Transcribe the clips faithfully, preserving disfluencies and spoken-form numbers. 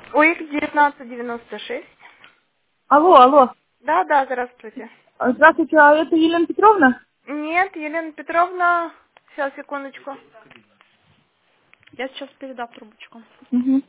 ОИК девятнадцать девяносто шесть. Алло, алло. Да, да, здравствуйте. А, Здравствуйте, а это Елена Петровна? Нет, Елена Петровна, сейчас, секундочку. Я сейчас передам трубочку. Угу.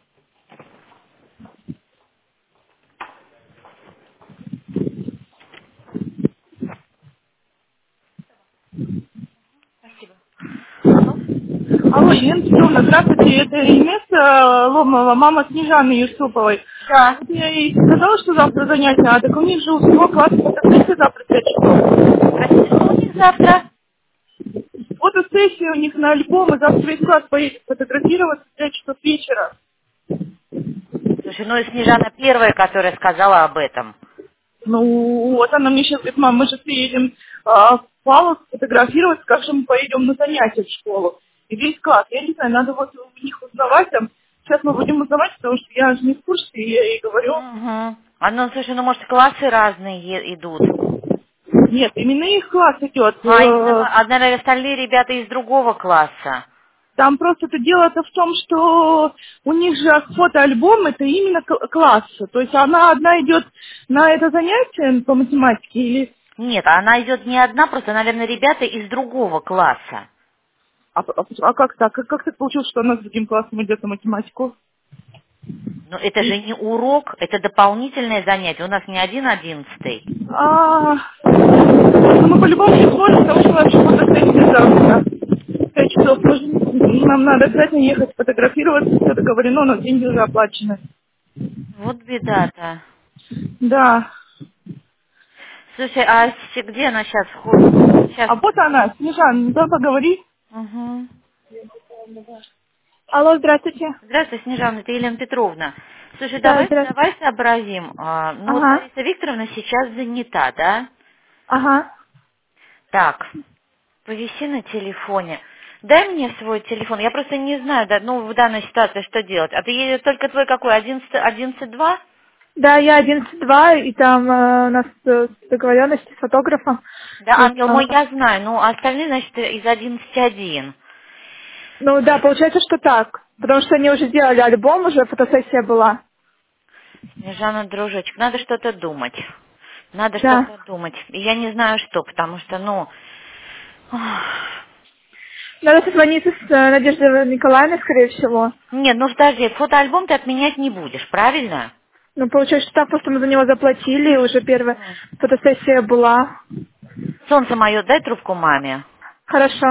Спасибо. Алло? Алло, Елена Петровна, здравствуйте, это Инесс э, Ломова, мама Снежаны Юсуповой. Да. Вот я ей сказала, что завтра занятия, а так у них же у всего класса фотосессия завтра в пять часов. Простите, что у них завтра? Фотосессия у них на альбом, и завтра весь класс поедет фотографироваться в пять часов вечера. Слушай, ну и Снежана первая, которая сказала об этом. Ну, вот она мне сейчас говорит: мам, мы же приедем а, в Павлов фотографироваться, как же мы поедем на занятия в школу. И весь класс, я не знаю, надо вот у них узнавать там. Сейчас мы будем узнавать, потому что я же не в курсе, и я ей говорю. Угу. А ну, слушай, ну может классы разные е- идут. Нет, именно их класс идет. А, именно, Э, а, наверное, остальные ребята из другого класса. Там просто это дело-то в том, что у них же фотоальбом это именно к- класса. То есть она одна идет на это занятие по математике или... Нет, она идет не одна, просто, наверное, ребята из другого класса. А, а- а как так? Как, как так получилось, что она с другим классом идет на математику? Но это же не урок, это дополнительное занятие. У нас не один одиннадцатый. А, ну, мы по-любому не сможем, потому что вообще фотосессия завтра. В пять часов нужно- нам надо обязательно ехать фотографироваться, все договорено, но деньги уже оплачены. Вот беда-то. Да. Слушай, а с- где она сейчас ходит? Сейчас. А вот она, Снежан, да, поговори. Угу. Алло, здравствуйте. Здравствуй, Снежана, это Елена Петровна. Слушай, Да, давай, здравствуйте. давай сообразим. А, ну вот Ага, Лариса Викторовна сейчас занята, да? ага. Так, повиси на телефоне. Дай мне свой телефон. Я просто не знаю, да, ну, в данной ситуации что делать. А ты ей только твой какой? Одиннадцать, одиннадцать два? Да, я одиннадцать два, и там э, у нас э, договоренности с фотографом. Да, Вот, ангел а, мой, я знаю. Ну, а остальные, значит, из одиннадцать один. ну да, получается, что так. Потому что они уже сделали альбом, уже фотосессия была. Снежана, дружочек, надо что-то думать. Надо Да. что-то думать. И я не знаю что, потому что, ну... ох. Надо созвониться с э, Надеждой Николаевной, скорее всего. Нет, ну подожди, фотоальбом ты отменять не будешь, правильно? Ну, получается, что так просто мы за него заплатили, и уже первая фотосессия была. Солнце мое, дай трубку маме. Хорошо.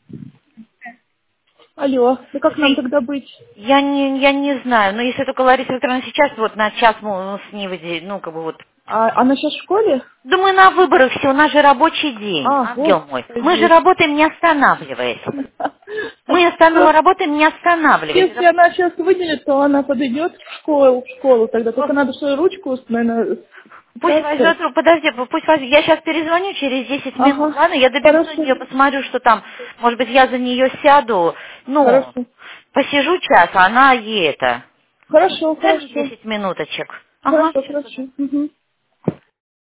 Алло, да как нам Слушай, тогда быть? я не, я не знаю, но если только Лариса Викторовна сейчас вот на час, ну, с ней, выйди- ну, как бы вот... А она сейчас в школе? Думаю, на выборах все, у нас же рабочий день, А, ангел мой. Мы же господи. работаем не останавливаясь. Мы останов... работаем не останавливаясь. Если Это она сейчас выделит, то она подойдет в школу, в школу тогда. Только надо свою ручку, наверное, Пусть спрашивать. возьмет, трубку, подожди, пусть возьмет. Я сейчас перезвоню через десять минут, Ага, ладно? Я добегу до хорошо, нее, посмотрю, что там. Может быть, я за нее сяду, ну, хорошо, посижу час, а она ей это. хорошо, Дай мне хорошо, десять минуточек. Ага, хорошо, сейчас уже. хорошо. Мгм.